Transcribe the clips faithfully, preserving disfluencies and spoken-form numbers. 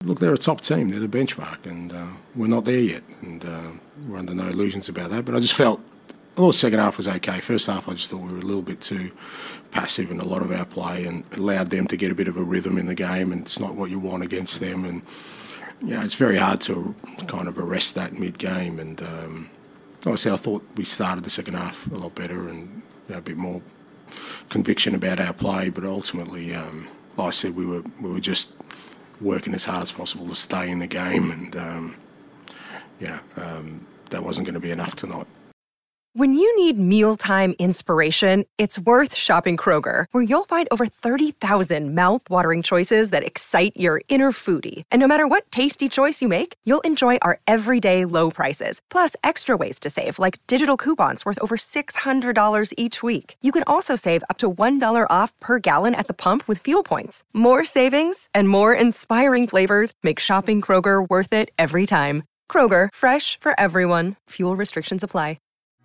look, they're a top team. They're the benchmark, and uh, we're not there yet. And uh, we're under no illusions about that. But I just felt, I thought the second half was okay. First half, I just thought we were a little bit too passive in a lot of our play and allowed them to get a bit of a rhythm in the game, and it's not what you want against them. And, you know, it's very hard to kind of arrest that mid-game. And um, obviously, I thought we started the second half a lot better and, you know, a bit more conviction about our play. But ultimately, um, like I said, we were we were just working as hard as possible to stay in the game, and um, yeah, um, that wasn't going to be enough tonight. When you need mealtime inspiration, it's worth shopping Kroger, where you'll find over thirty thousand mouth-watering choices that excite your inner foodie. And no matter what tasty choice you make, you'll enjoy our everyday low prices, plus extra ways to save, like digital coupons worth over six hundred dollars each week. You can also save up to one dollar off per gallon at the pump with fuel points. More savings and more inspiring flavors make shopping Kroger worth it every time. Kroger, fresh for everyone. Fuel restrictions apply.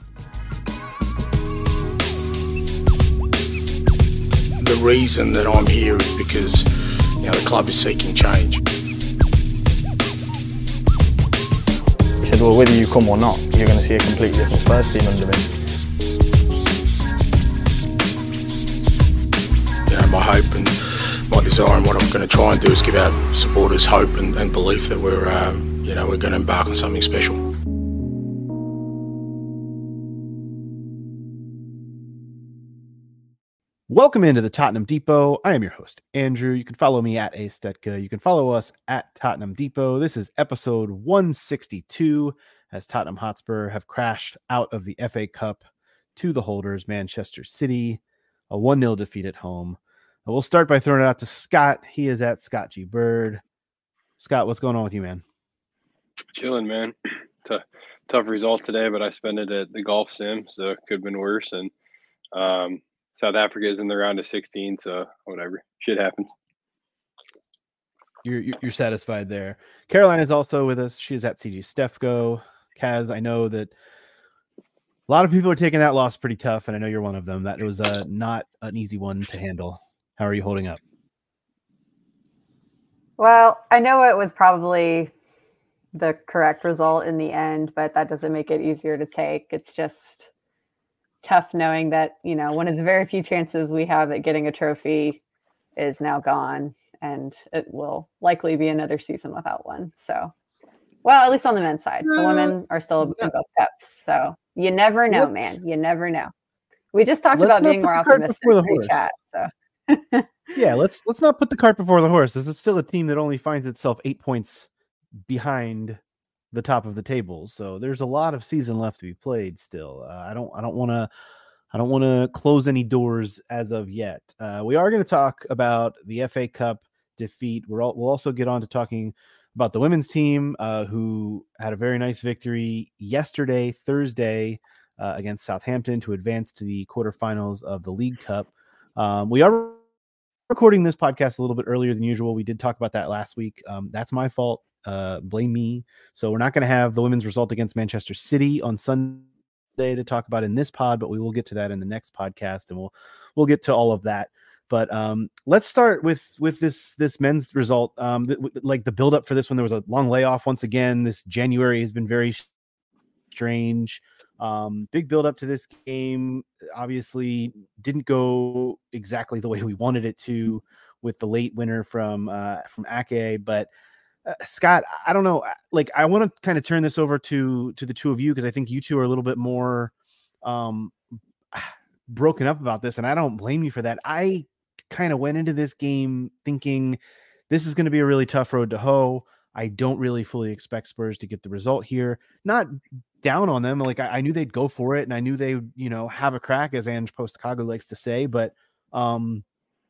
The reason that I'm here is because, you know, the club is seeking change. He said, well, whether you come or not, you're going to see a completely different Spurs team under me. You know, my hope and my desire and what I'm going to try and do is give our supporters hope and, and belief that we're, um, you know, we're going to embark on something special. Welcome into the Tottenham Depot. I am your host, Andrew. You can follow me at A Stetka. You can follow us at Tottenham Depot. This is episode one sixty-two, as Tottenham Hotspur have crashed out of the F A Cup to the holders, Manchester City, a one nil defeat at home. We'll start by throwing it out to Scott. He is at Scott G. Bird. Scott, what's going on with you, man? Chilling, man. Tough, tough result today, but I spent it at the golf sim, so it could have been worse. And um, South Africa is in the round of sixteen, so whatever. Shit happens. You're you're satisfied there. Caroline is also with us. She is at C G Stefko. Kaz, I know that a lot of people are taking that loss pretty tough, and I know you're one of them. That was uh, not an easy one to handle. How are you holding up? Well, I know it was probably the correct result in the end, but that doesn't make it easier to take. It's just tough knowing that, you know, one of the very few chances we have at getting a trophy is now gone, and it will likely be another season without one. So, well, at least on the men's side, the women are still in both cups. So you never know, let's, man. You never know. We just talked about being more optimistic in the chat. So yeah, let's let's not put the cart before the horse. It's still a team that only finds itself eight points behind the top of the table. So there's a lot of season left to be played still. Uh, I don't I don't want to I don't want to close any doors as of yet. Uh, we are going to talk about the F A Cup defeat. We're all, we'll also get on to talking about the women's team uh, who had a very nice victory yesterday, Thursday, uh, against Southampton to advance to the quarterfinals of the League Cup. Um, we are recording this podcast a little bit earlier than usual. We did talk about that last week. Um, that's my fault. Uh, blame me. So we're not going to have the women's result against Manchester City on Sunday to talk about in this pod, but we will get to that in the next podcast, and we'll we'll get to all of that. But um, let's start with with this this men's result. Um, th- like the build up for this one, there was a long layoff once again. This January has been very strange. Um, big build up to this game. Obviously, didn't go exactly the way we wanted it to with the late winner from uh, from Ake, but. Uh, Scott, I don't know. Like, I want to kind of turn this over to to the two of you because I think you two are a little bit more um, broken up about this, and I don't blame you for that. I kind of went into this game thinking this is going to be a really tough road to hoe. I don't really fully expect Spurs to get the result here. Not down on them. Like, I, I knew they'd go for it, and I knew they would, you know, have a crack, as Ange Postecoglou likes to say, but um,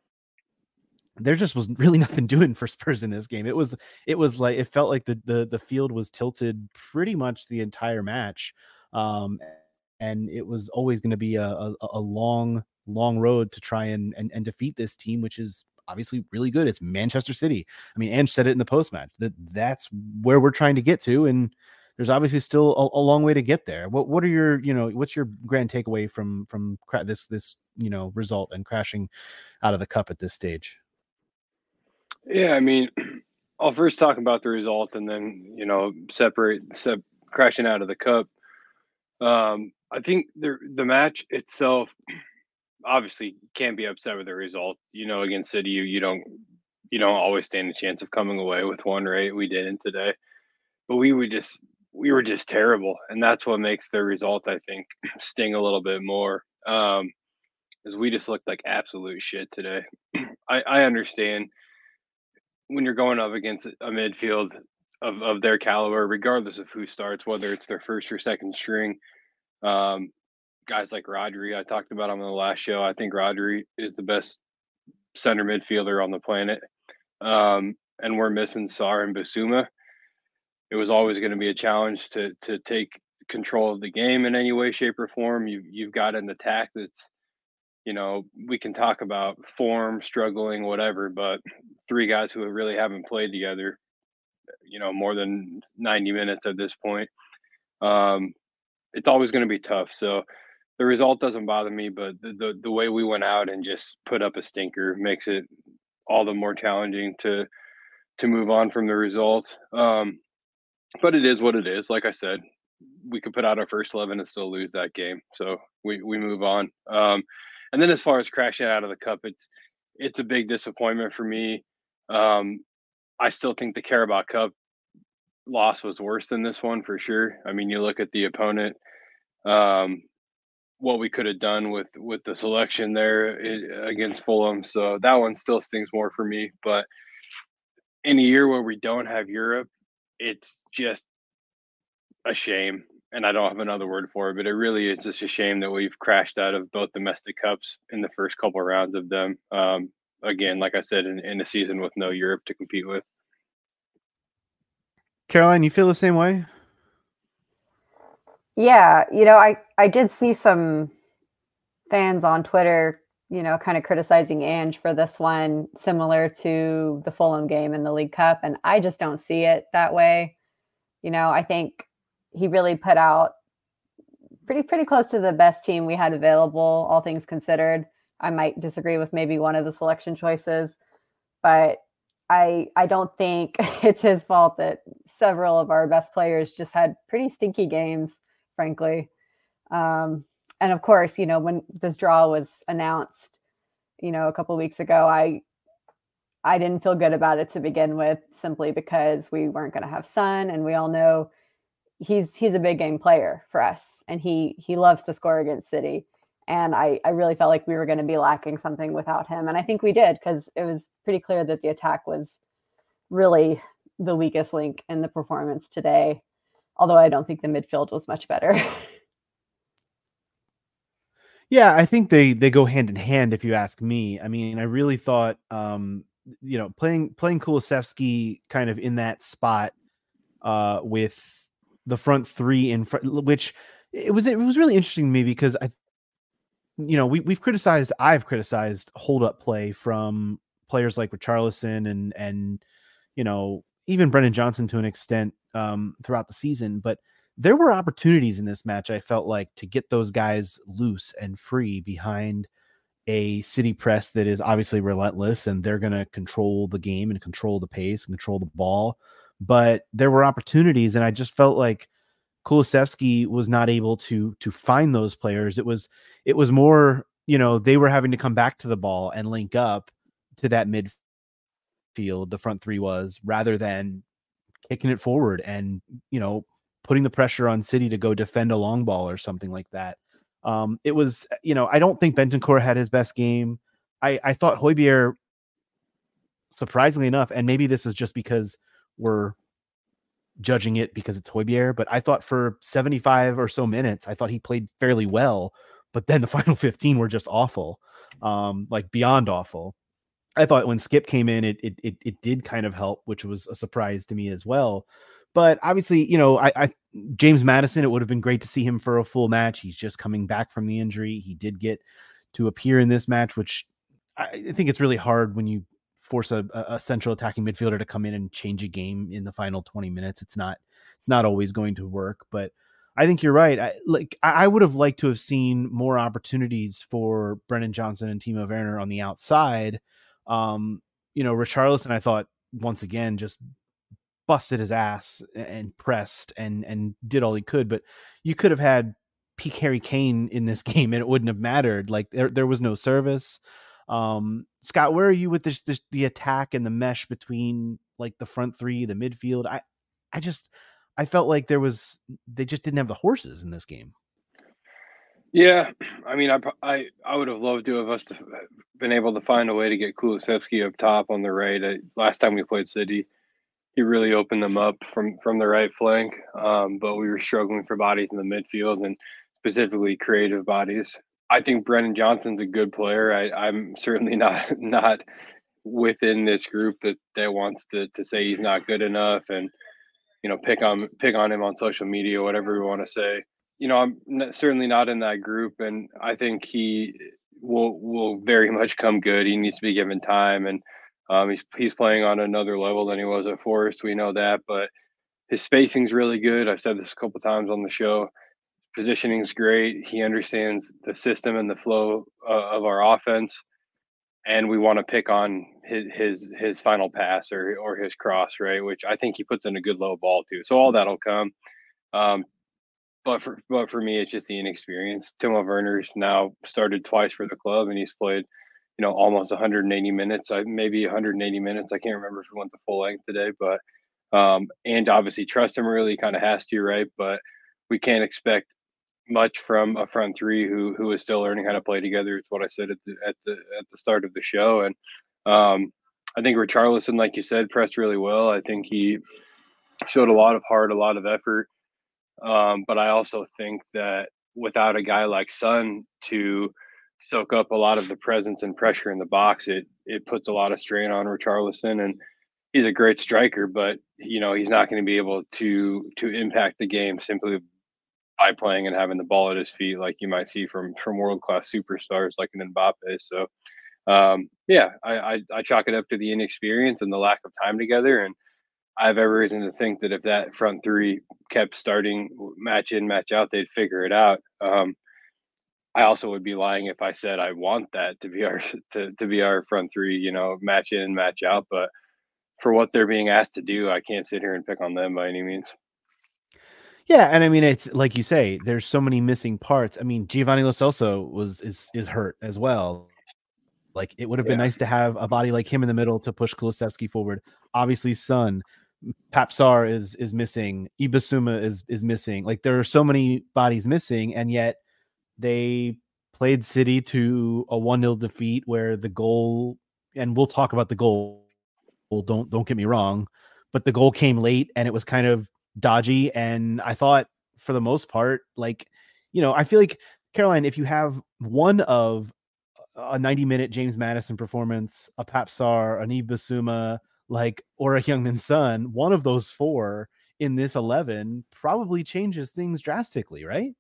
there just was really nothing doing for Spurs in this game. It was, it was like, it felt like the, the, the field was tilted pretty much the entire match. Um, and it was always going to be a, a, a long, long road to try and, and, and defeat this team, which is obviously really good. It's Manchester City. I mean, Ange said it in the post match that that's where we're trying to get to. And there's obviously still a, a long way to get there. What, what are your, you know, what's your grand takeaway from, from cra- this, this, you know, result and crashing out of the cup at this stage? Yeah, I mean, I'll first talk about the result and then, you know, separate, sep- crashing out of the cup. Um, I think the the match itself, obviously, can't be upset with the result. You know, against City, you, you don't you don't always stand a chance of coming away with one, right? We didn't today, but we would just we were just terrible, and that's what makes the result, I think, sting a little bit more. Um, is we just looked like absolute shit today. I, I understand when you're going up against a midfield of, of their caliber, regardless of who starts, whether it's their first or second string. Um, guys like Rodri, I talked about him on the last show. I think Rodri is the best center midfielder on the planet. Um, and we're missing Sarr and Basuma. It was always going to be a challenge to to take control of the game in any way, shape, or form. You've you've got an attack that's, you know, we can talk about form, struggling, whatever, but three guys who really haven't played together, you know, more than ninety minutes at this point. Um, it's always going to be tough. So the result doesn't bother me, but the, the the way we went out and just put up a stinker makes it all the more challenging to to move on from the result. Um, but it is what it is. Like I said, we could put out our first eleven and still lose that game. So we we move on. Um, and then as far as crashing out of the cup, it's it's a big disappointment for me. Um, I still think the Carabao Cup loss was worse than this one for sure. I mean, you look at the opponent, um, what we could have done with with the selection there against Fulham. So that one still stings more for me. But in a year where we don't have Europe, it's just a shame. And I don't have another word for it, but it really is just a shame that we've crashed out of both domestic cups in the first couple of rounds of them. Um, again, like I said, in, in a season with no Europe to compete with. Caroline, you feel the same way? Yeah, you know, I, I did see some fans on Twitter, you know, kind of criticizing Ange for this one, similar to the Fulham game in the League Cup. And I just don't see it that way. You know, I think he really put out pretty, pretty close to the best team we had available, all things considered. I might disagree with maybe one of the selection choices, but I I don't think it's his fault that several of our best players just had pretty stinky games, frankly. Um, and of course, you know, when this draw was announced, you know, a couple of weeks ago, I I didn't feel good about it to begin with, simply because we weren't going to have Son, and we all know he's he's a big game player for us, and he he loves to score against City. And I, I really felt like we were going to be lacking something without him. And I think we did, because it was pretty clear that the attack was really the weakest link in the performance today. Although I don't think the midfield was much better. Yeah, I think they they go hand in hand, if you ask me. I mean, I really thought, um, you know, playing playing Kulusevski kind of in that spot uh, with the front three in front, which it was it was really interesting to me, because I. You know, we we've criticized, I've criticized hold up play from players like Richarlison and and you know, even Brennan Johnson to an extent um, throughout the season. But there were opportunities in this match, I felt like, to get those guys loose and free behind a City press that is obviously relentless, and they're going to control the game and control the pace and control the ball. But there were opportunities, and I just felt like Kulusevski was not able to to find those players. It was it was more, you know, they were having to come back to the ball and link up to that midfield, the front three was, rather than kicking it forward and, you know, putting the pressure on City to go defend a long ball or something like that. Um, it was, you know, I don't think Bentancur had his best game. I, I thought Højbjerg, surprisingly enough, and maybe this is just because we're judging it because it's Højbjerg, but I thought for seventy-five or so minutes, I thought he played fairly well, but then the final fifteen were just awful, um, like beyond awful. I thought when Skip came in, it, it it it did kind of help, which was a surprise to me as well. But obviously, you know, I, I James Maddison, it would have been great to see him for a full match. He's just coming back from the injury. He did get to appear in this match, which I think it's really hard when you force a, a central attacking midfielder to come in and change a game in the final twenty minutes. It's not, it's not always going to work, but I think you're right. I like, I would have liked to have seen more opportunities for Brennan Johnson and Timo Werner on the outside. Um, you know, Richarlison, I thought once again just busted his ass and pressed and and did all he could. But you could have had peak Harry Kane in this game and it wouldn't have mattered. Like there there was no service. Um, Scott, where are you with this, this the attack and the mesh between like the front three, the midfield? I I just I felt like there was they just didn't have the horses in this game. Yeah, I mean, I I I would have loved to have us to been able to find a way to get Kulusevski up top on the right. I, last time we played City, he really opened them up from from the right flank, um, but we were struggling for bodies in the midfield and specifically creative bodies. I think Brennan Johnson's a good player. I, I'm certainly not not within this group that, that wants to to say he's not good enough and you know pick on pick on him on social media, whatever we want to say. You know, I'm n- certainly not in that group, and I think he will will very much come good. He needs to be given time, and um, he's he's playing on another level than he was at Forest. We know that, but his spacing's really good. I've said this a couple times on the show. Positioning's great. He understands the system and the flow uh, of our offense, and we want to pick on his his his final pass or or his cross, right? Which I think he puts in a good low ball too. So all that'll come. Um, but for but for me, it's just the inexperience. Timo Werner's now started twice for the club, and he's played, you know, almost one hundred eighty minutes. I maybe one hundred eighty minutes. I can't remember if he went the full length today, but um, and obviously trust him really kind of has to, right? But we can't expect much from a front three who who is still learning how to play together. It's what I said at the at the at the start of the show, and um, I think Richarlison, like you said, pressed really well. I think he showed a lot of heart, a lot of effort. Um, but I also think that without a guy like Son to soak up a lot of the presence and pressure in the box, it it puts a lot of strain on Richarlison. And he's a great striker, but you know he's not going to be able to to impact the game simply by playing and having the ball at his feet like you might see from from world class superstars like an Mbappe. So um, yeah, I, I I chalk it up to the inexperience and the lack of time together. And I have every reason to think that if that front three kept starting match in, match out, they'd figure it out. Um, I also would be lying if I said I want that to be our to, to be our front three, you know, match in, match out. But for what they're being asked to do, I can't sit here and pick on them by any means. Yeah, and I mean it's like you say, there's so many missing parts. I mean, Giovanni Lo Celso was is is hurt as well. Like it would have been yeah. nice to have a body like him in the middle to push Kulusevski forward. Obviously, Son, Pape Sarr is is missing. Ibasuma is is missing. Like there are so many bodies missing, and yet they played City to a one nil defeat where the goal, and we'll talk about the goal. Don't don't get me wrong, but the goal came late and it was kind of dodgy. And I thought for the most part, like, you know, I feel like Caroline, if you have one of a ninety minute James Maddison performance, a Pape Sarr, an Yves Bissouma, like, or a Heung-min Son, one of those four in this eleven probably changes things drastically, right?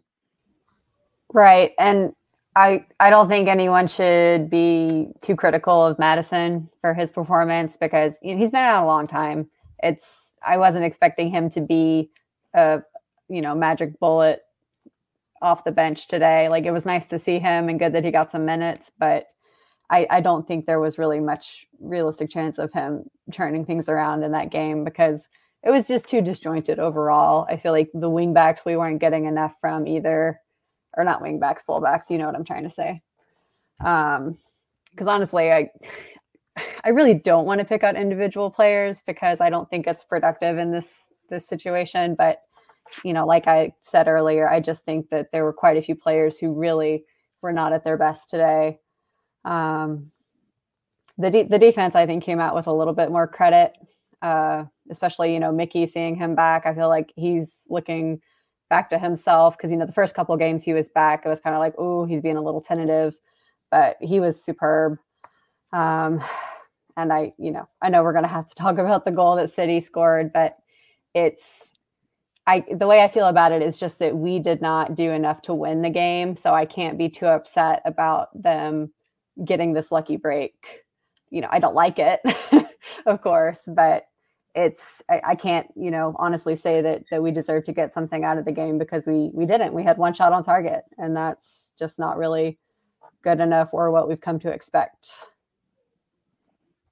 Right. And I I don't think anyone should be too critical of Maddison for his performance because you know, he's been out a long time. It's I wasn't expecting him to be a you know magic bullet off the bench today. Like it was nice to see him and good that he got some minutes, but I, I don't think there was really much realistic chance of him turning things around in that game because it was just too disjointed overall. I feel like the wing backs we weren't getting enough from either, or not wing backs, full backs. You know what I'm trying to say? Um, because honestly, I I really don't want to pick out individual players because I don't think it's productive in this this situation. But you know, like I said earlier, I just think that there were quite a few players who really were not at their best today. Um, the de- the defense, I think, came out with a little bit more credit, uh, especially, you know, Mickey, seeing him back. I feel like he's looking back to himself because, you know, the first couple of games he was back, it was kind of like, oh, he's being a little tentative, but he was superb. Um, and I, you know, I know we're going to have to talk about the goal that City scored, but it's, I, the way I feel about it is just that we did not do enough to win the game. So I can't be too upset about them getting this lucky break. You know, I don't like it, of course, but it's, I, I can't, you know, honestly say that that we deserve to get something out of the game because we we didn't. We had one shot on target, and that's just not really good enough or what we've come to expect.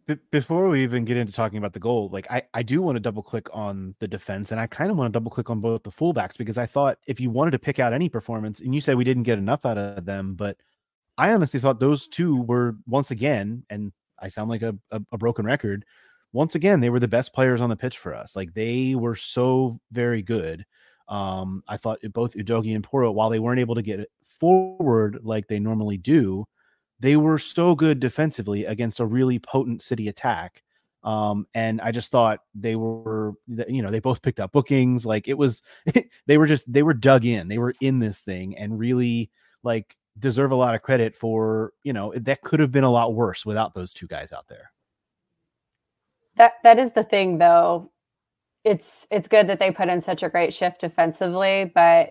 b- before we even get into talking about the goal, like I, I do want to double click on the defense, and I kind of want to double click on both the fullbacks, because I thought if you wanted to pick out any performance, and you said we didn't get enough out of them, but I honestly thought those two were, once again, and I sound like a, a, a broken record, once again, they were the best players on the pitch for us. Like, they were so very good. Um, I thought both Udogie and Porro, while they weren't able to get it forward like they normally do, they were so good defensively against a really potent City attack. Um, and I just thought they were, you know, they both picked up bookings. Like, it was, they were just, they were dug in. They were in this thing and really, like, deserve a lot of credit for, you know, that could have been a lot worse without those two guys out there. That that is the thing, though. It's it's good that they put in such a great shift defensively, but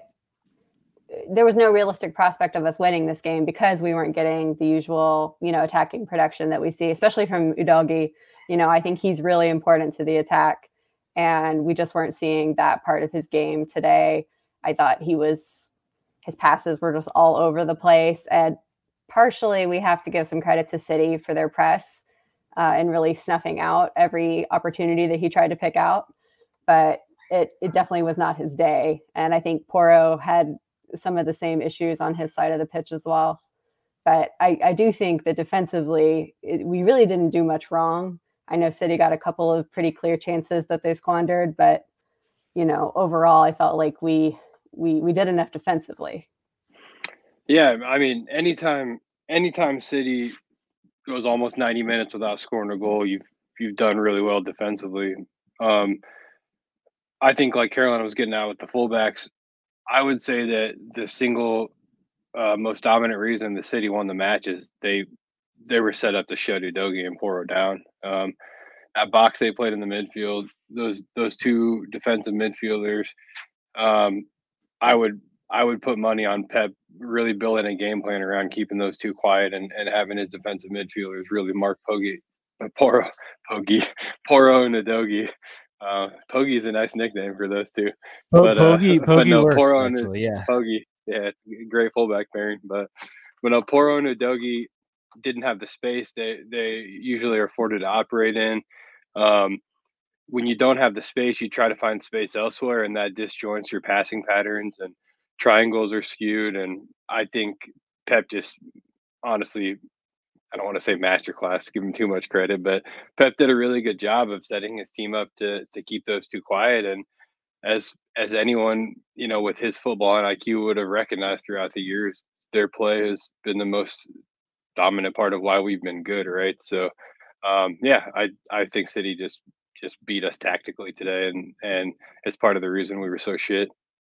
there was no realistic prospect of us winning this game because we weren't getting the usual, you know, attacking production that we see, especially from Udogie. You know, I think he's really important to the attack, and we just weren't seeing that part of his game today. I thought he was, his passes were just all over the place, and partially we have to give some credit to City for their press uh, and really snuffing out every opportunity that he tried to pick out. But it it definitely was not his day, and I think Porro had some of the same issues on his side of the pitch as well. But I, I do think that defensively, it, we really didn't do much wrong. I know City got a couple of pretty clear chances that they squandered, but, you know, overall, I felt like we we we did enough defensively. Yeah, I mean, anytime anytime City goes almost ninety minutes without scoring a goal, you've you've done really well defensively. Um, I think, like Carolina was getting out with the fullbacks, I would say that the single uh, most dominant reason the City won the match is they they were set up to shut Udogie and Porro down. Um, that box they played in the midfield, those those two defensive midfielders, um, I would I would put money on Pep really building a game plan around keeping those two quiet and, and having his defensive midfielders really mark Pogi, Porro, Pogi, Porro and Udogie. Uh, Pogi is a nice nickname for those two. Po- But, Pogi, uh, Pogi but no, works, Porro and actually, yeah. Pogi, yeah, it's a great fullback pairing. But when no, Porro and Udogie didn't have the space they they usually are afforded to operate in. Um, when you don't have the space, you try to find space elsewhere, and that disjoints your passing patterns, and triangles are skewed. And I think Pep just honestly, I don't want to say masterclass, give him too much credit, but Pep did a really good job of setting his team up to to keep those two quiet. And as as anyone, you know, with his football and I Q would have recognized throughout the years, their play has been the most dominant part of why we've been good, right? So, um, yeah, I I think City just just beat us tactically today, and and it's part of the reason we were so shit.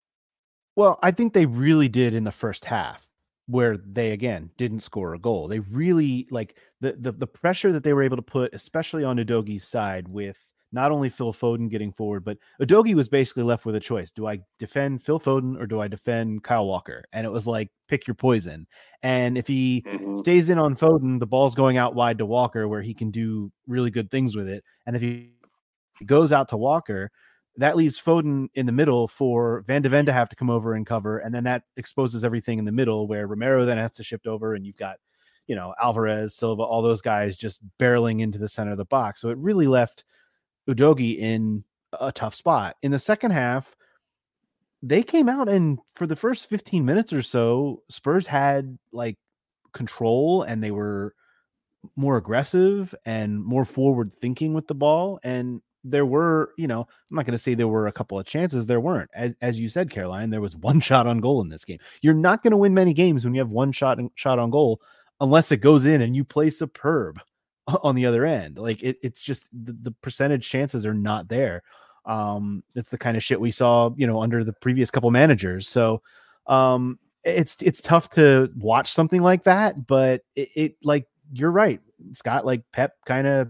Well, I think they really did in the first half, where they again didn't score a goal. They really, like, the the, the pressure that they were able to put, especially on Udogie's side, with not only Phil Foden getting forward, but Udogie was basically left with a choice. Do I defend Phil Foden or do I defend Kyle Walker? And it was like, pick your poison. And if he mm-hmm. stays in on Foden, the ball's going out wide to Walker, where he can do really good things with it. And if he goes out to Walker, that leaves Foden in the middle for Van de Ven to have to come over and cover. And then that exposes everything in the middle, where Romero then has to shift over, and you've got, you know, Alvarez, Silva, all those guys just barreling into the center of the box. So it really left Udogie in a tough spot. In the second half, they came out, and for the first fifteen minutes or so, Spurs had like control, and they were more aggressive and more forward thinking with the ball. And there were, you know, I'm not going to say there were a couple of chances. There weren't. As, as you said, Caroline, there was one shot on goal in this game. You're not going to win many games when you have one shot shot on goal, unless it goes in and you play superb on the other end. Like it, it's just the, the percentage chances are not there. Um, it's the kind of shit we saw, you know, under the previous couple managers. So um, it's, it's tough to watch something like that, but it, it like, you're right, Scott, like Pep kind of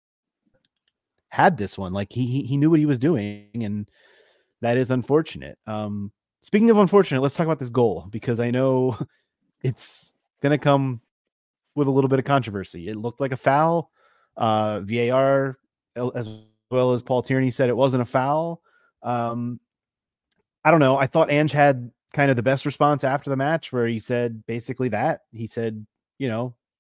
had this one. Like he, he, he knew what he was doing, and that is unfortunate. Um, speaking of unfortunate, let's talk about this goal, because I know it's going to come with a little bit of controversy. It looked like a foul. Uh, V A R, as well as Paul Tierney, said it wasn't a foul. Um, I don't know. I thought Ange had kind of the best response after the match, where he said basically that. He said, you know,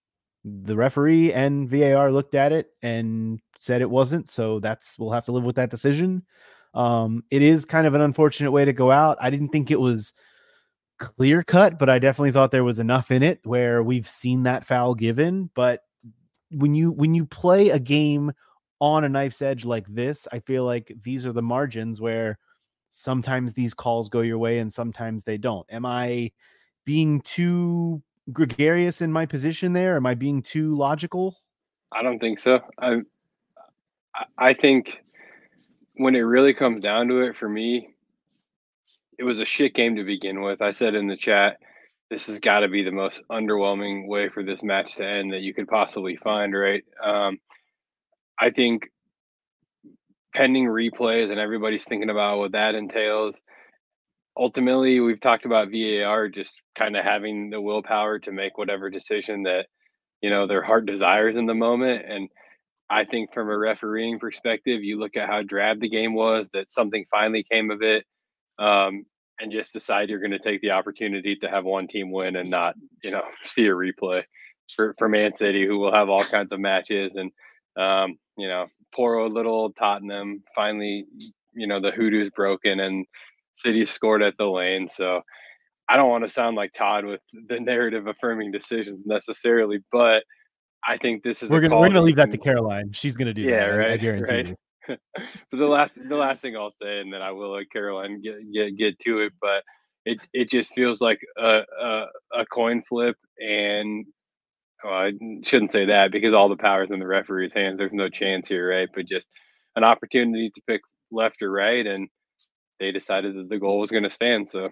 the referee and V A R looked at it and said it wasn't. So that's, we'll have to live with that decision. Um, it is kind of an unfortunate way to go out. I didn't think it was clear cut, but I definitely thought there was enough in it where we've seen that foul given. But when you, when you play a game on a knife's edge like this, I feel like these are the margins where sometimes these calls go your way and sometimes they don't. Am I being too gregarious in my position there? Am I being too logical? I don't think so. I I think when it really comes down to it, for me, it was a shit game to begin with. I said in the chat, this has got to be the most underwhelming way for this match to end that you could possibly find, right? Um, I think pending replays and everybody's thinking about what that entails. Ultimately, we've talked about V A R just kind of having the willpower to make whatever decision that, you know, their heart desires in the moment. And I think from a refereeing perspective, you look at how drab the game was, that something finally came of it, um, and just decide you're going to take the opportunity to have one team win and not, you know, see a replay for, for Man City, who will have all kinds of matches. And, um, you know, poor old little Tottenham, finally, you know, the hoodoo's broken and City scored at the lane. So I don't want to sound like Todd with the narrative affirming decisions necessarily, but I think this is we're a gonna call we're gonna that leave you that to can- Caroline. She's gonna do yeah, that. right, I, I guarantee right. you. But the last the last thing I'll say, and then I will let Caroline get get, get to it, but it it just feels like a a, a coin flip, and well, I shouldn't say that because all the power's in the referee's hands. There's no chance here, right? But just an opportunity to pick left or right, and they decided that the goal was going to stand. So.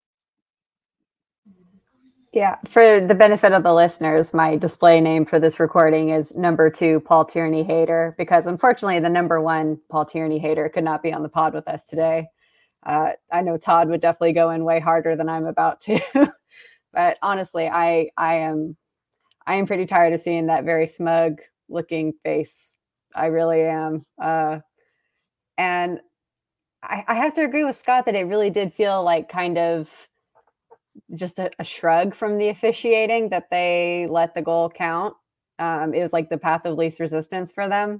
Yeah, for the benefit of the listeners, my display name for this recording is number two, Paul Tierney hater, because unfortunately the number one Paul Tierney hater could not be on the pod with us today. Uh, I know Todd would definitely go in way harder than I'm about to, but honestly, I I am I am pretty tired of seeing that very smug looking face. I really am, uh, and I, I have to agree with Scott that it really did feel like kind of just a, a shrug from the officiating that they let the goal count. Um, it was like the path of least resistance for them,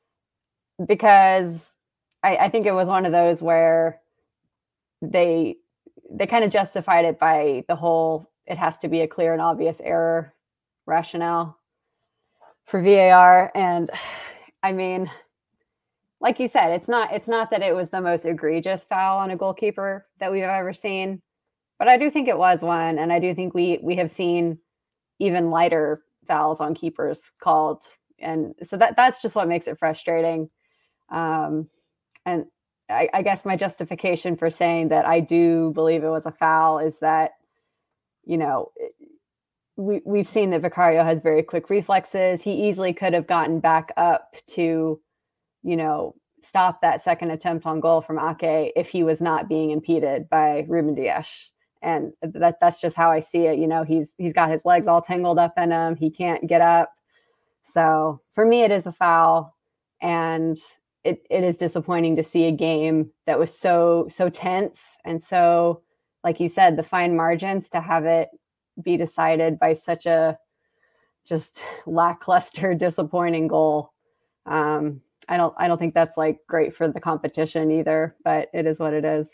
because I, I think it was one of those where they they kind of justified it by the whole it has to be a clear and obvious error rationale for V A R. And I mean, like you said, it's not it's not that it was the most egregious foul on a goalkeeper that we've ever seen. But I do think it was one, and I do think we we have seen even lighter fouls on keepers called, and so that that's just what makes it frustrating. Um, and I, I guess my justification for saying that I do believe it was a foul is that, you know, we we've seen that Vicario has very quick reflexes. He easily could have gotten back up to, you know, stop that second attempt on goal from Ake if he was not being impeded by Ruben Dias. And that that's just how I see it. You know, he's he's got his legs all tangled up in him. He can't get up. So for me, it is a foul. And it, it is disappointing to see a game that was so, so tense. And so, like you said, the fine margins to have it be decided by such a just lackluster, disappointing goal. Um, I don't I don't think that's like great for the competition either, but it is what it is.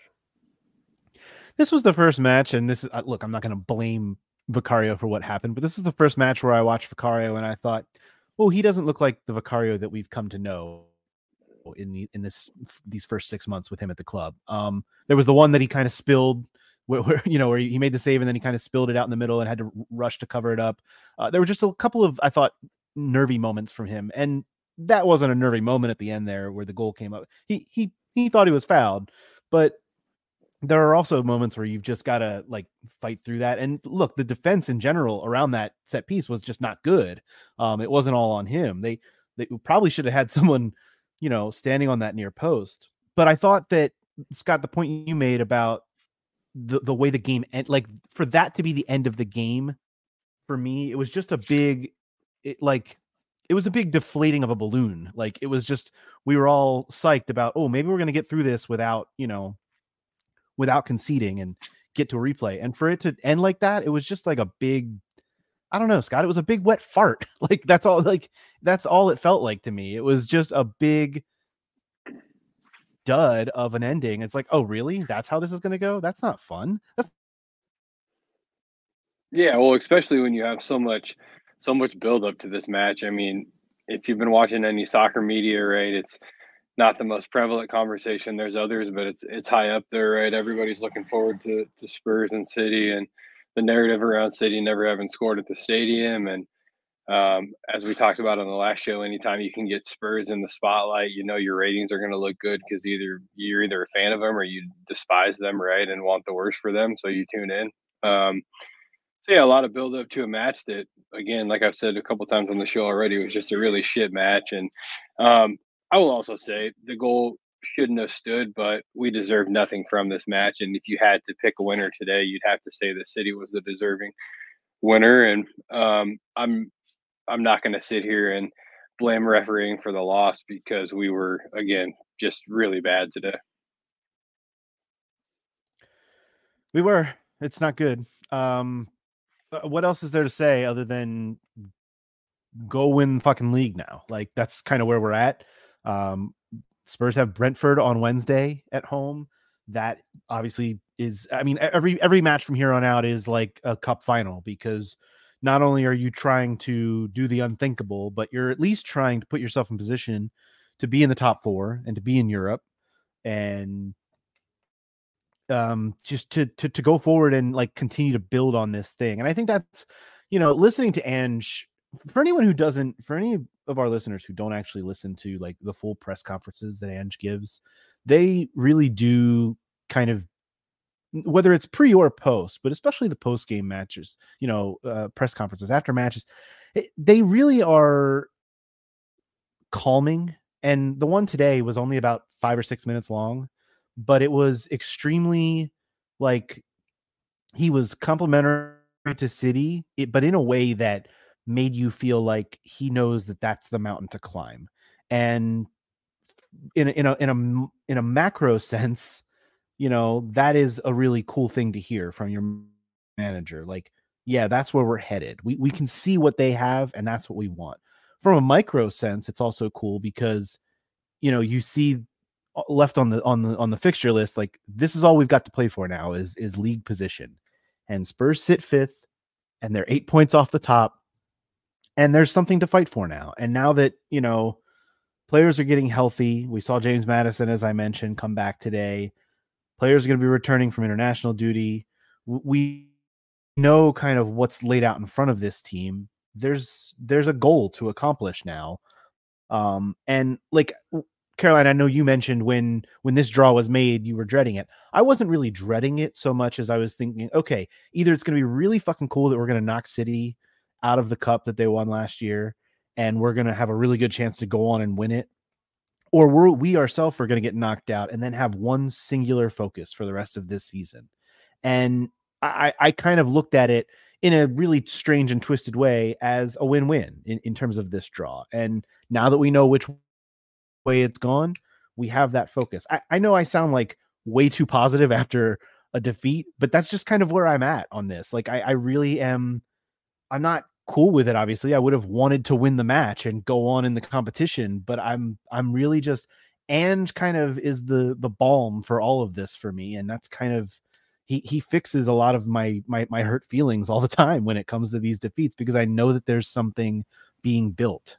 This was the first match, and this is look, I'm not going to blame Vicario for what happened, but this was the first match where I watched Vicario and I thought, oh, he doesn't look like the Vicario that we've come to know in the in this these first six months with him at the club. Um, there was the one that he kind of spilled, where, where you know where he made the save and then he kind of spilled it out in the middle and had to rush to cover it up. Uh, there were just a couple of, I thought, nervy moments from him, and that wasn't a nervy moment at the end there where the goal came up. He he he thought he was fouled, but there are also moments where you've just got to like fight through that. And look, the defense in general around that set piece was just not good. Um, it wasn't all on him. They they probably should have had someone, you know, standing on that near post. But I thought that, Scott, the point you made about the, the way the game end, like for that to be the end of the game, for me, it was just a big, it like, it was a big deflating of a balloon. Like it was just, we were all psyched about, oh, maybe we're going to get through this without, you know, without conceding and get to a replay. And for it to end like that, it was just like a big, I don't know, Scott. It was a big wet fart. Like that's all. Like that's all it felt like to me. It was just a big dud of an ending. It's like, oh, really? That's how this is going to go? That's not fun. That's Yeah, well, especially when you have so much, so much build up to this match. I mean, if you've been watching any soccer media, right, it's not the most prevalent conversation. There's others, but it's it's high up there, right? Everybody's looking forward to to Spurs and City, and the narrative around City never having scored at the stadium. And um, as we talked about on the last show, anytime you can get Spurs in the spotlight, you know your ratings are going to look good because either you're either a fan of them or you despise them, right, and want the worst for them, so you tune in. Um, so yeah, a lot of build up to a match that, again, like I've said a couple times on the show already, was just a really shit match. And um, I will also say the goal shouldn't have stood, but we deserved nothing from this match. And if you had to pick a winner today, you'd have to say the City was the deserving winner. And um, I'm I'm not going to sit here and blame refereeing for the loss because we were, again, just really bad today. we were. It's not good. Um, what else is there to say other than go win the fucking league now? Like that's kind of where we're at. Um, Spurs have Brentford on Wednesday at home. That obviously is, I mean, every every match from here on out is like a cup final because not only are you trying to do the unthinkable, but you're at least trying to put yourself in position to be in the top four and to be in Europe and um just to to to go forward and like continue to build on this thing. And I think that's, you know, listening to Ange, for anyone who doesn't, for any of our listeners who don't actually listen to like the full press conferences that Ange gives, they really do kind of, whether it's pre or post, but especially the post game matches, you know, uh, press conferences after matches, it, they really are calming. And the one today was only about five or six minutes long, but it was extremely like he was complimentary to City, it, but in a way that made you feel like he knows that that's the mountain to climb. And in a, in a, in a, in a macro sense, you know, that is a really cool thing to hear from your manager. Like, yeah, that's where we're headed. We, we can see what they have and that's what we want. From a micro sense, it's also cool because, you know, you see left on the on the on the fixture list, like this is all we've got to play for now is is league position, and Spurs sit fifth and they're eight points off the top and there's something to fight for now. And now that, you know, players are getting healthy, we saw James Maddison, as I mentioned, come back today. Players are going to be returning from international duty. We know kind of what's laid out in front of this team. There's there's a goal to accomplish now. Um, and like Caroline, I know you mentioned when when this draw was made, you were dreading it. I wasn't really dreading it so much as I was thinking, okay, either it's going to be really fucking cool that we're going to knock City out of the cup that they won last year, and we're going to have a really good chance to go on and win it, or we're, we ourselves are going to get knocked out and then have one singular focus for the rest of this season. And I, I kind of looked at it in a really strange and twisted way as a win-win in, in terms of this draw. And now that we know which way it's gone, we have that focus. I, I know I sound like way too positive after a defeat, but that's just kind of where I'm at on this. Like, I, I really am, I'm not cool with it. Obviously I would have wanted to win the match and go on in the competition, but I'm, I'm really just, and kind of is the, the balm for all of this for me. And that's kind of, he, he fixes a lot of my, my, my hurt feelings all the time when it comes to these defeats, because I know that there's something being built.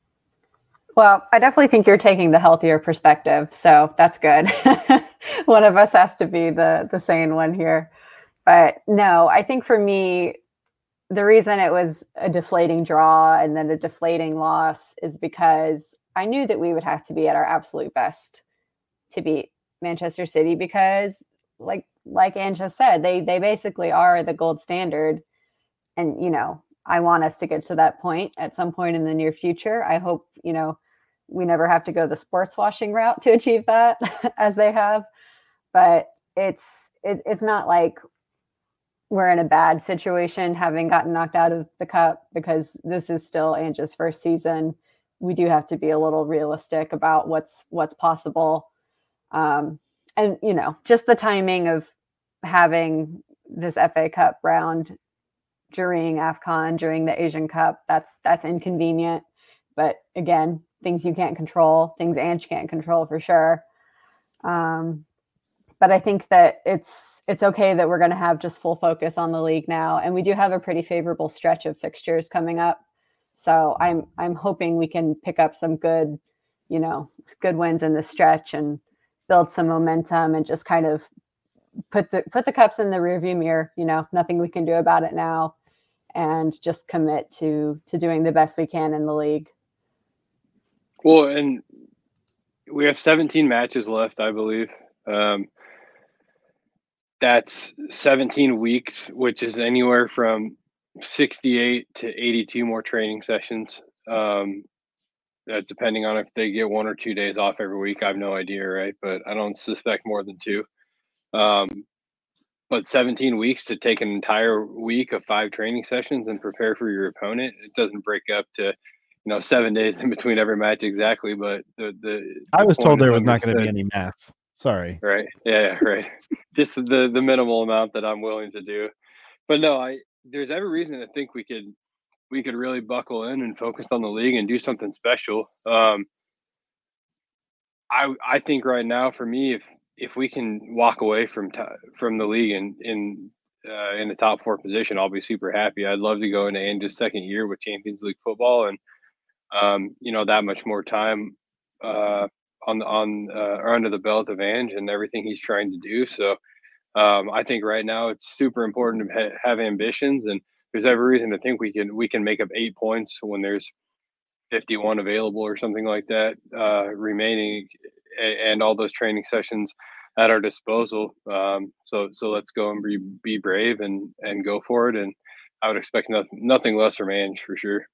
Well, I definitely think you're taking the healthier perspective, so that's good. One of us has to be the the sane one here. But no, I think for me, the reason it was a deflating draw and then a deflating loss is because I knew that we would have to be at our absolute best to beat Manchester City, because like like Ange just said, they they basically are the gold standard. And, you know, I want us to get to that point at some point in the near future. I hope, you know, we never have to go the sports washing route to achieve that as they have. But it's it, it's not like we're in a bad situation having gotten knocked out of the cup, because this is still Ange's first season. We do have to be a little realistic about what's what's possible. Um, and, you know, just the timing of having this F A Cup round during AFCON, during the Asian Cup. That's that's inconvenient. But again, things you can't control, things Ange can't control for sure. Um, but I think that it's it's okay that we're going to have just full focus on the league now, and we do have a pretty favorable stretch of fixtures coming up. So I'm I'm hoping we can pick up some good, you know, good wins in the stretch and build some momentum and just kind of put the put the cups in the rearview mirror. You know, nothing we can do about it now, and just commit to to doing the best we can in the league. Well, and we have seventeen matches left, I believe. Um, that's seventeen weeks, which is anywhere from sixty-eight to eighty-two more training sessions. Um, that's depending on if they get one or two days off every week. I have no idea, right? But I don't suspect more than two. Um, but seventeen weeks to take an entire week of five training sessions and prepare for your opponent, it doesn't break up to, you know, seven days in between every match exactly. But the the, I the was told point is there was not going to be understood. any math. Sorry. Right. Yeah, right. Just the the minimal amount that I'm willing to do. But no, I there's every reason to think we could we could really buckle in and focus on the league and do something special. Um, I I think right now for me, if if we can walk away from t- from the league in in uh, in the top four position, I'll be super happy. I'd love to go into Ange's second year with Champions League football and um, you know, that much more time uh, on the on uh, or under the belt of Ange and everything he's trying to do. So um, I think right now it's super important to ha- have ambitions, and there's every reason to think we can we can make up eight points when there's fifty-one available or something like that uh, remaining, and, and all those training sessions at our disposal. Um, so so let's go and be be brave and and go for it. And I would expect nothing nothing less from Ange for sure.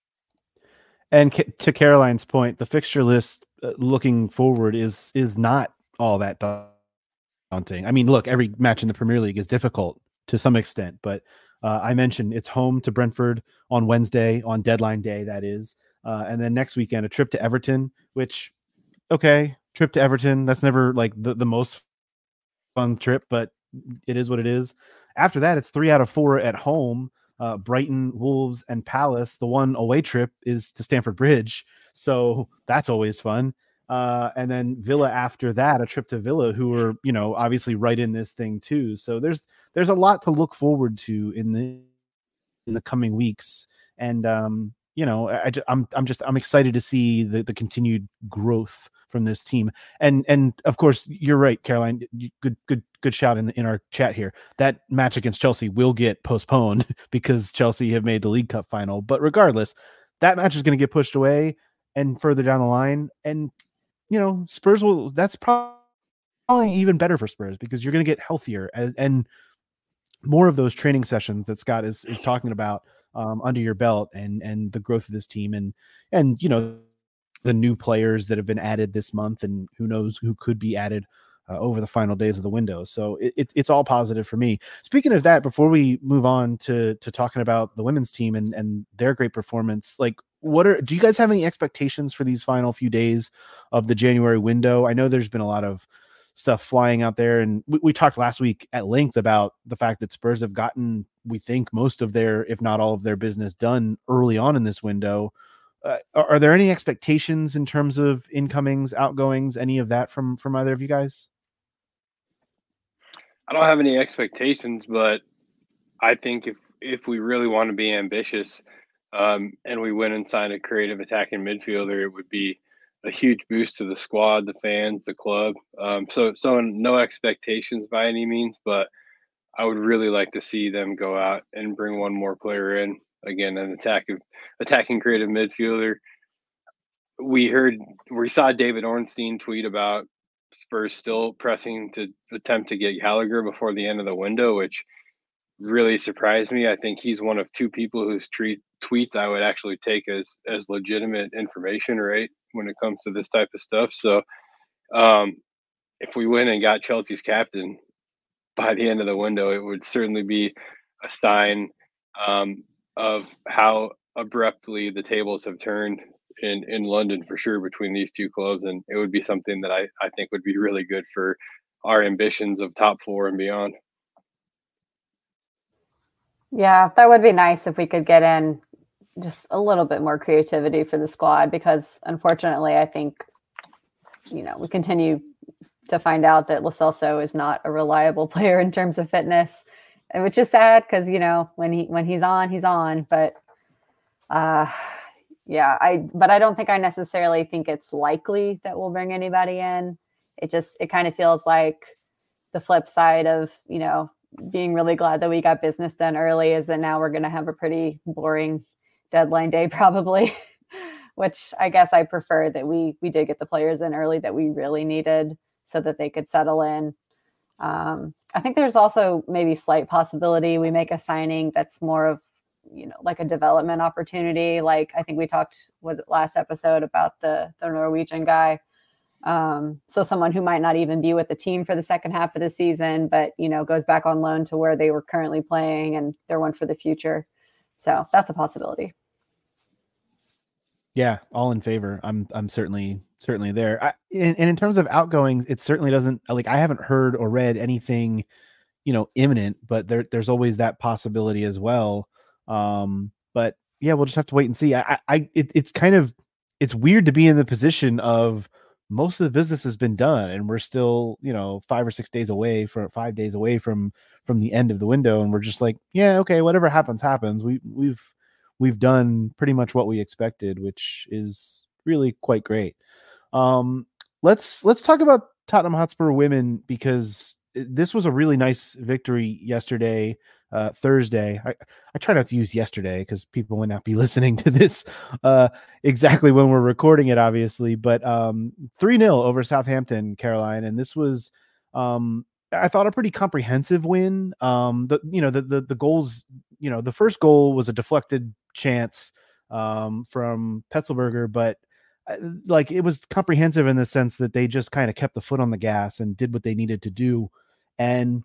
And to Caroline's point, the fixture list uh, looking forward is is not all that daunting. I mean, look, every match in the Premier League is difficult to some extent, but uh, I mentioned it's home to Brentford on Wednesday, on deadline day, that is. Uh, and then next weekend, a trip to Everton, which, okay, trip to Everton, that's never like the, the most fun trip, but it is what it is. After that, it's three out of four at home. Uh, Brighton, Wolves, and Palace. The one away trip is to Stamford Bridge, so that's always fun. Uh, and then Villa after that, a trip to Villa, who are, you know, obviously right in this thing too. So there's there's a lot to look forward to in the in the coming weeks. And um, you know, I, I'm I'm just I'm excited to see the the continued growth from this team. And and of course, you're right, Caroline. Good good good shout in in our chat here. That match against Chelsea will get postponed because Chelsea have made the League Cup final. But regardless, that match is going to get pushed away and further down the line. And you know, Spurs will. That's probably even better for Spurs because you're going to get healthier and, and more of those training sessions that Scott is is talking about um, under your belt, and and the growth of this team, and and you know, the new players that have been added this month, and who knows who could be added uh, over the final days of the window. So it, it, it's all positive for me. Speaking of that, before we move on to to talking about the women's team and and their great performance, like what are do you guys have any expectations for these final few days of the January window? I know there's been a lot of stuff flying out there, and we, we talked last week at length about the fact that Spurs have gotten, we think, most of their, if not all of their business done early on in this window. Uh, are, are there any expectations in terms of incomings, outgoings, any of that from from either of you guys? I don't have any expectations, but I think if if we really want to be ambitious um, and we went and signed a creative attacking midfielder, it would be a huge boost to the squad, the fans, the club. Um, so, so no expectations by any means, but I would really like to see them go out and bring one more player in. Again, an attacking, attacking creative midfielder. We heard, we saw David Ornstein tweet about Spurs still pressing to attempt to get Gallagher before the end of the window, which really surprised me. I think he's one of two people whose tweet, tweets I would actually take as as legitimate information, right, when it comes to this type of stuff. So um, if we win and got Chelsea's captain by the end of the window, it would certainly be a sign um, of how abruptly the tables have turned in, in London for sure between these two clubs. And it would be something that I, I think would be really good for our ambitions of top four and beyond. Yeah, that would be nice if we could get in just a little bit more creativity for the squad, because unfortunately, I think, you know, we continue to find out that Lo Celso is not a reliable player in terms of fitness, which is sad because, you know, when he when he's on, he's on. But uh, yeah, I but I don't think I necessarily think it's likely that we'll bring anybody in. It just it kind of feels like the flip side of, you know, being really glad that we got business done early is that now we're going to have a pretty boring deadline day probably, which I guess I prefer that we we did get the players in early that we really needed so that they could settle in. Um, I think there's also maybe slight possibility we make a signing that's more of, you know, like a development opportunity. Like I think we talked, was it last episode, about the the Norwegian guy. Um, so someone who might not even be with the team for the second half of the season, but, you know, goes back on loan to where they were currently playing and they're one for the future. So that's a possibility. Yeah, all in favor. I'm I'm certainly certainly there. I, and, and in terms of outgoing, it certainly doesn't, like, I haven't heard or read anything, you know, imminent, but there there's always that possibility as well. Um, but yeah, we'll just have to wait and see. I, I it, it's kind of, it's weird to be in the position of most of the business has been done and we're still, you know, five or six days away from five days away from from the end of the window, and we're just like, yeah, okay, whatever happens happens. We we've we've done pretty much what we expected, which is really quite great. Um, let's let's talk about Tottenham Hotspur women, because this was a really nice victory yesterday, uh, Thursday. I, I try not to use yesterday because people would not be listening to this uh, exactly when we're recording it, obviously. But um, three nil over Southampton, Caroline, and this was, um, I thought, a pretty comprehensive win. Um, the you know the the the goals, you know, the first goal was a deflected chance um, from Petzelberger, but like, it was comprehensive in the sense that they just kind of kept the foot on the gas and did what they needed to do, and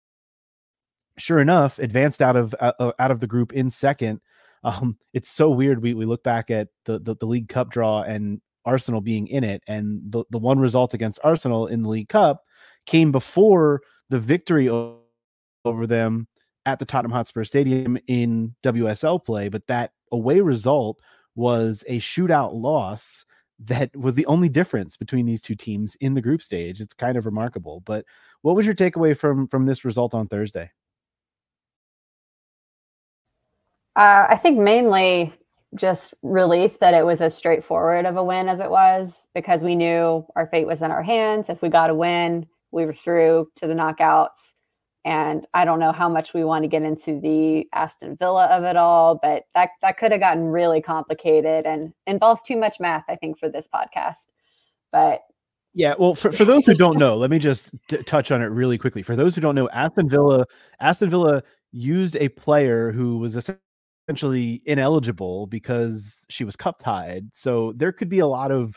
sure enough, advanced out of uh, out of the group in second. Um, it's so weird. We we look back at the, the the League Cup draw and Arsenal being in it, and the the one result against Arsenal in the League Cup came before the victory over them at the Tottenham Hotspur Stadium in W S L play. But that away result was a shootout loss that was the only difference between these two teams in the group stage. It's kind of remarkable. But what was your takeaway from from this result on Thursday? Uh, I think mainly just relief that it was as straightforward of a win as it was, because we knew our fate was in our hands. If we got a win, we were through to the knockouts. And I don't know how much we want to get into the Aston Villa of it all, but that, that could have gotten really complicated and involves too much math, I think, for this podcast. But yeah, well, for, for those who don't know, let me just t- touch on it really quickly. For those who don't know, Aston Villa, Aston Villa used a player who was essentially ineligible because she was cup tied. So there could be a lot of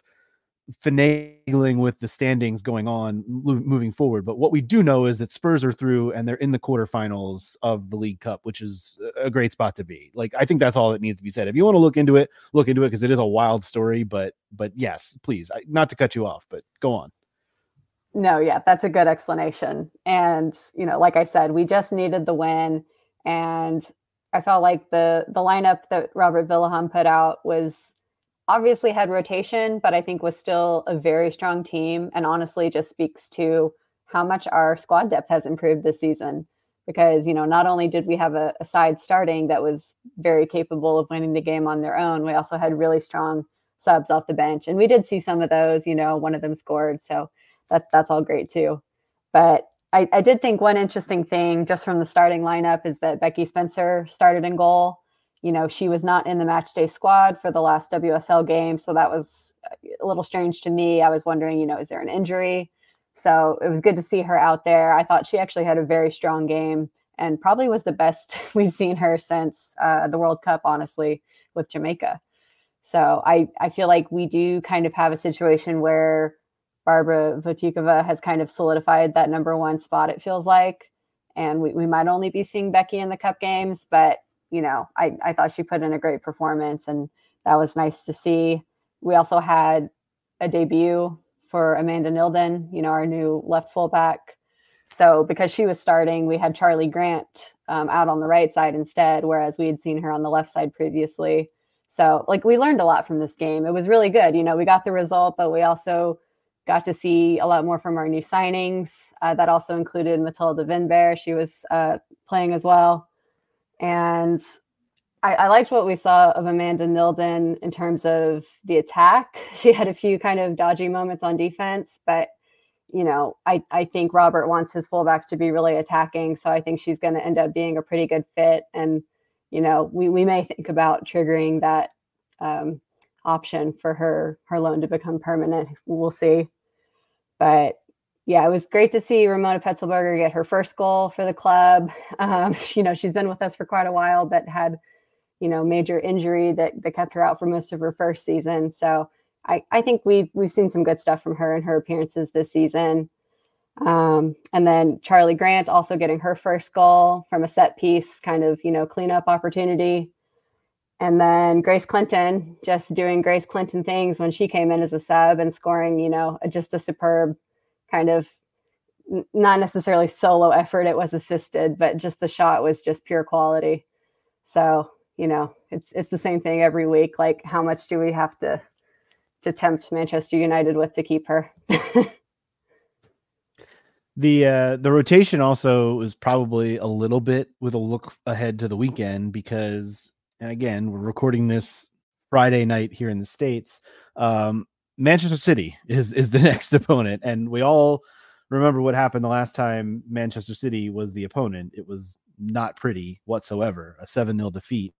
finagling with the standings going on moving forward. But what we do know is that Spurs are through and they're in the quarterfinals of the League Cup, which is a great spot to be. Like, I think that's all that needs to be said. If you want to look into it, look into it, because it is a wild story. But but yes, please, I, not to cut you off, but go on. No, yeah, that's a good explanation. And, you know, like I said, we just needed the win. And I felt like the the lineup that Robert Villahamn put out was obviously had rotation, but I think was still a very strong team, and honestly just speaks to how much our squad depth has improved this season. Because, you know, not only did we have a, a side starting that was very capable of winning the game on their own, we also had really strong subs off the bench. And we did see some of those, you know, one of them scored. So that, that's all great too. But I, I did think one interesting thing just from the starting lineup is that Becky Spencer started in goal. You know, she was not in the match day squad for the last W S L game. So that was a little strange to me. I was wondering, you know, is there an injury? So it was good to see her out there. I thought she actually had a very strong game and probably was the best we've seen her since uh, the World Cup, honestly, with Jamaica. So I, I feel like we do kind of have a situation where Barbara Votikova has kind of solidified that number one spot, it feels like. And we, we might only be seeing Becky in the cup games, but you know, I, I thought she put in a great performance, and that was nice to see. We also had a debut for Amanda Nilden, you know, our new left fullback. So because she was starting, we had Charlie Grant um, out on the right side instead, whereas we had seen her on the left side previously. So like we learned a lot from this game. It was really good. You know, we got the result, but we also got to see a lot more from our new signings. Uh, that also included Matilda Vinberg. She was uh, playing as well. And I, I liked what we saw of Amanda Nilden in terms of the attack. She had a few kind of dodgy moments on defense, but you know, I, I think Robert wants his fullbacks to be really attacking. So I think she's going to end up being a pretty good fit. And, you know, we, we may think about triggering that um, option for her, her loan to become permanent. We'll see. But yeah, it was great to see Ramona Petzelberger get her first goal for the club. Um, you know, she's been with us for quite a while, but had, you know, major injury that, that kept her out for most of her first season. So I, I think we've, we've seen some good stuff from her in her appearances this season. Um, and then Charlie Grant also getting her first goal from a set piece, kind of, you know, cleanup opportunity. And then Grace Clinton just doing Grace Clinton things when she came in as a sub and scoring, you know, just a superb kind of n- not necessarily solo effort. It was assisted, but just the shot was just pure quality. So, you know, it's, it's the same thing every week. Like, how much do we have to, to tempt Manchester United with to keep her? The uh, the rotation also was probably a little bit with a look ahead to the weekend because, and again, we're recording this Friday night here in the States. Um, Manchester City is is the next opponent, and we all remember what happened the last time Manchester City was the opponent. It was not pretty whatsoever, a seven nil defeat.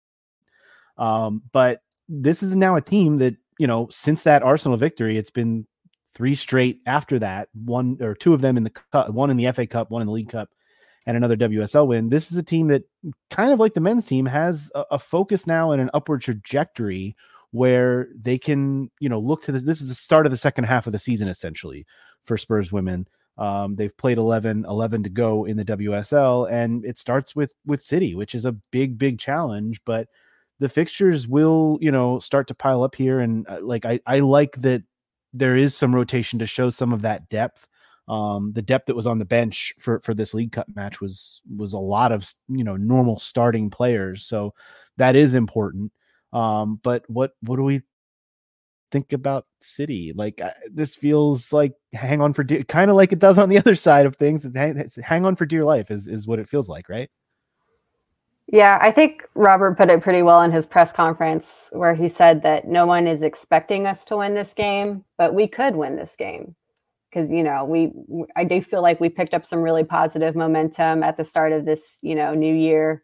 Um, but this is now a team that, you know, since that Arsenal victory, it's been three straight after that, one or two of them in the cup, one in the F A Cup, one in the League Cup, and another W S L win. This is a team that, kind of like the men's team, has a, a focus now and an upward trajectory where they can, you know, look to this. This is the start of the second half of the season, essentially, for Spurs women. Um, they've played eleven, eleven to go in the W S L, and it starts with with City, which is a big, big challenge, but the fixtures will, you know, start to pile up here. And uh, like, I, I like that there is some rotation to show some of that depth. Um, the depth that was on the bench for, for this League Cup match was, was a lot of, you know, normal starting players. So that is important. Um, but what, what do we think about City? Like, uh, this feels like hang on for dear, kind of like it does on the other side of things. Hang, hang on for dear life is, is what it feels like, right? Yeah, I think Robert put it pretty well in his press conference where he said that no one is expecting us to win this game, but we could win this game. Because, you know, we, I do feel like we picked up some really positive momentum at the start of this, you know, new year.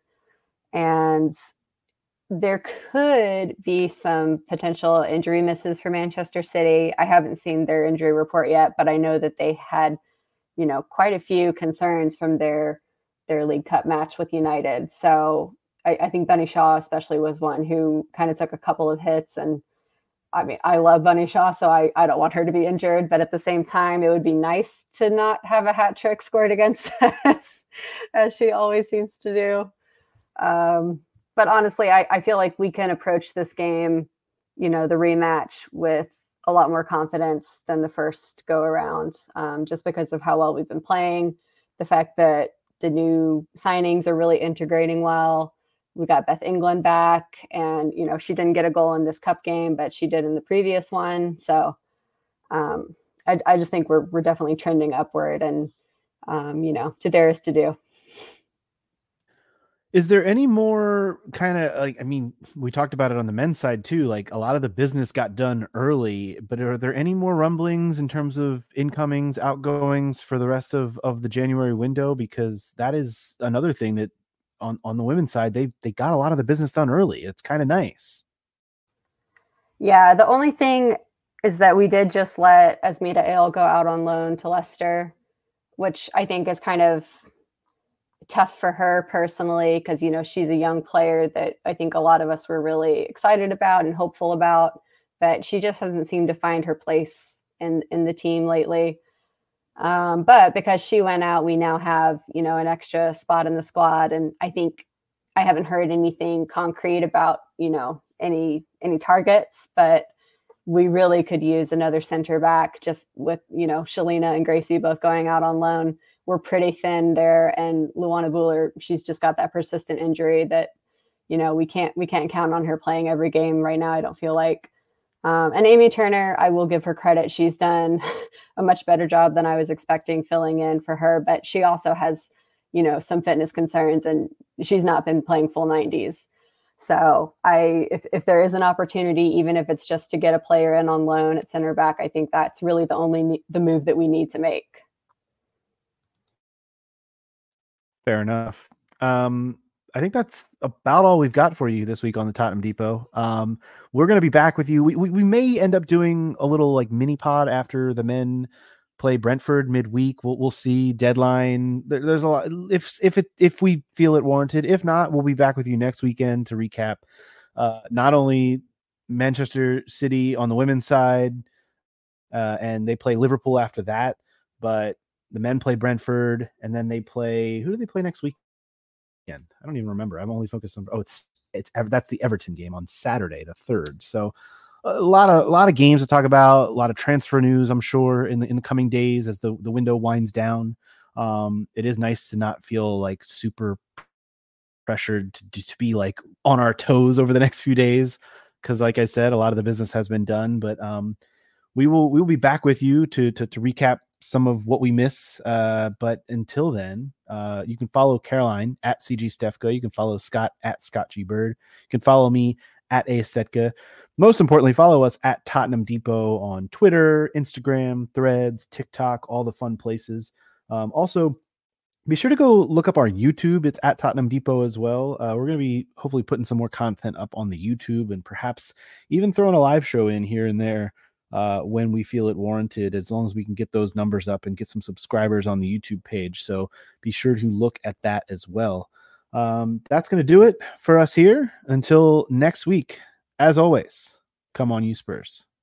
And there could be some potential injury misses for Manchester City. I haven't seen their injury report yet, but I know that they had, you know, quite a few concerns from their their League Cup match with United. So I, I think Bunny Shaw especially was one who kind of took a couple of hits. And I mean, I love Bunny Shaw, so I, I don't want her to be injured, but at the same time, it would be nice to not have a hat trick scored against us, as she always seems to do. Um, but honestly, I, I feel like we can approach this game, you know, the rematch, with a lot more confidence than the first go around, um, just because of how well we've been playing, the fact that the new signings are really integrating well. We got Beth England back, and, you know, she didn't get a goal in this cup game, but she did in the previous one. So um, I, I just think we're we're definitely trending upward, and, um, you know, to dare is to do. Is there any more kind of like, I mean, we talked about it on the men's side too, like a lot of the business got done early, but are there any more rumblings in terms of incomings, outgoings for the rest of, of the January window? Because that is another thing that on, on the women's side, they they got a lot of the business done early. It's kind of nice. Yeah, the only thing is that we did just let Asmita Ale go out on loan to Leicester, which I think is kind of tough for her personally, because, you know, she's a young player that I think a lot of us were really excited about and hopeful about, but she just hasn't seemed to find her place in in the team lately. Um, but because she went out, we now have, you know, an extra spot in the squad, and I think I haven't heard anything concrete about, you know, any any targets, but we really could use another center back, just with, you know, Shalina and Gracie both going out on loan. we're pretty thin there. And Luana Buller, she's just got that persistent injury that, you know, we can't we can't count on her playing every game right now, I don't feel like. Um, and Amy Turner, I will give her credit. She's done a much better job than I was expecting filling in for her, but she also has, you know, some fitness concerns, and she's not been playing full nineties. So I, if, if there is an opportunity, even if it's just to get a player in on loan at center back, I think that's really the only the move that we need to make. Fair enough. Um, I think that's about all we've got for you this week on the Tottenham Depot. Um, we're going to be back with you. We, we we may end up doing a little like mini pod after the men play Brentford midweek. We'll we'll see. Deadline. There, there's a lot. If if it if we feel it warranted. If not, we'll be back with you next weekend to recap uh, not only Manchester City on the women's side, uh, and they play Liverpool after that, but the men play Brentford, and then they play. Who do they play next week? Again, I don't even remember. I'm only focused on. Oh, it's it's that's the Everton game on Saturday, the third. So a lot of a lot of games to talk about. A lot of transfer news, I'm sure, in the in the coming days as the the window winds down. Um, it is nice to not feel like super pressured to to be like on our toes over the next few days, because, like I said, a lot of the business has been done. But um, we will we will be back with you to to to recap some of what we miss. Uh, but until then, uh, you can follow Caroline at C G Stefka. You can follow Scott at Scott G Bird. You can follow me at A Stetka. Most importantly, follow us at Tottenham Depot on Twitter, Instagram, Threads, TikTok, all the fun places. Um, also, be sure to go look up our YouTube. It's at Tottenham Depot as well. Uh, we're going to be hopefully putting some more content up on the YouTube, and perhaps even throwing a live show in here and there uh, when we feel it warranted, as long as we can get those numbers up and get some subscribers on the YouTube page. So be sure to look at that as well. Um, that's going to do it for us here. Until next week, as always, come on, you Spurs.